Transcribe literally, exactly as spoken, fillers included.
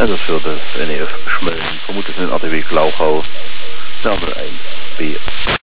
En dat voor de N F Schmeulen, vermoedelijk een A T W Klauwgouw, de andere een bier.